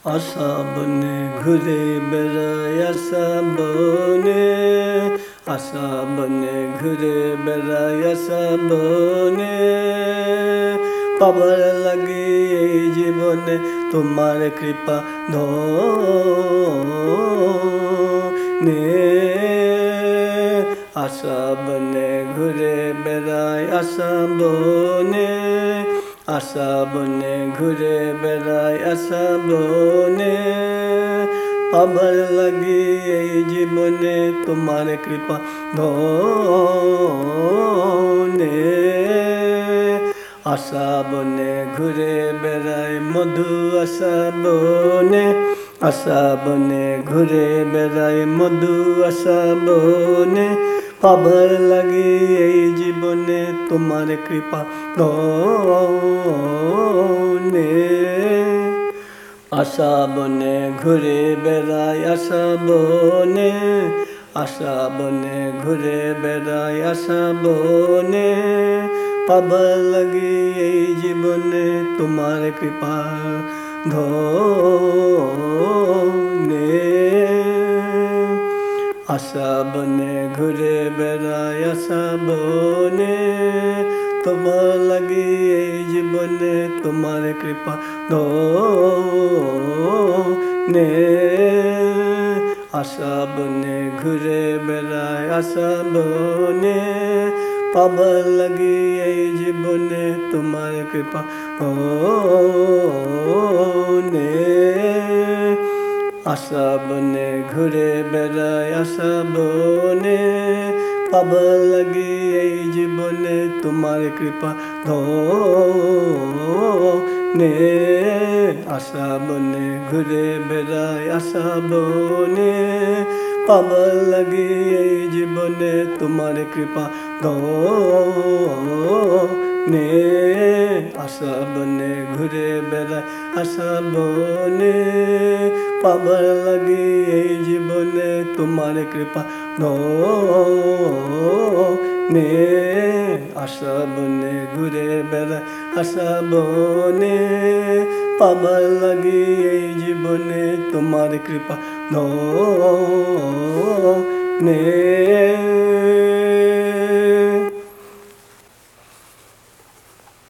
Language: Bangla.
আশা বনে ঘুরে বেড়াই আশা বনে, আশা বনে ঘুরে বেড়াই আশা বনে। পাবার লাগি এই জীবনে তোমার কৃপা ধনে। আশা বনে ঘুরে বেড়াই আশা বনে, আশা বনে ঘুরে বেড়াই আশা বনে। পাবার লাগি এই জীবনে তোমার কৃপা ধনে। আশা বনে ঘুরে বেড়াই মধু আশা বনে, আশা বনে ঘুরে বেড়াই মধু আশা বনে। পাবার লাগি এই জীবনে তোমার কৃপা ধনে। আশা বনে ঘুরে বেড়াই আশা বনে, আশা বনে ঘুরে বেড়াই আশা বনে। পাবার লাগি এই জীবনে তোমার কৃপা ধনে। আশা বনে ঘুরে বেড়াই আশা বনে, তোমার লাগি এই জীবনে তোমার কৃপা ধনে। আশা বনে ঘুরে বেড়াই আশা বনে, পাবার লাগি এই জীবনে তোমার কৃপা ধনে। আশা বনে ঘুরে বেড়াই আশা বনে, পাবার লাগি এই জীবনে তোমার কৃপা ধনে। আশা বনে ঘুরে বেড়াই আশা বনে, পাবার লাগি এই জীবনে তোমার কৃপা ধনে। আশা বনে ঘুরে বেড়াই আশা বনে, পাবার লাগি এই জীবনে তোমার কৃপা ধনে। আশা বনে ঘুরে বেড়াই আশা বনে, পাবার লাগি এই জীবনে তোমার কৃপা ধনে।